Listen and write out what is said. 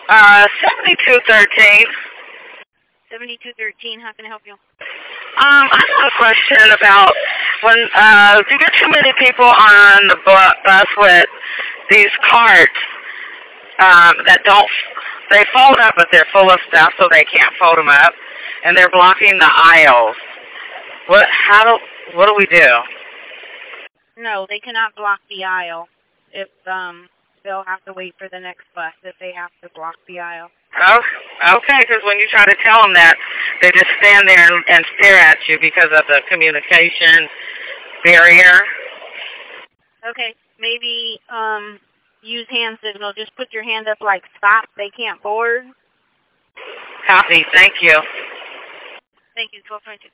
7213. 7213, how can I help you? I have a question about when you get too many people on the bus with these carts that they fold up, but they're full of stuff, so they can't fold them up, and they're blocking the aisles. What do we do? No, they cannot block the aisle. If they'll have to wait for the next bus if they have to block the aisle. Oh, okay, because when you try to tell them that, they just stand there and stare at you because of the communication barrier. Okay, maybe use hand signal. Just put your hand up like stop. They can't board. Copy. Thank you. Thank you. 1222.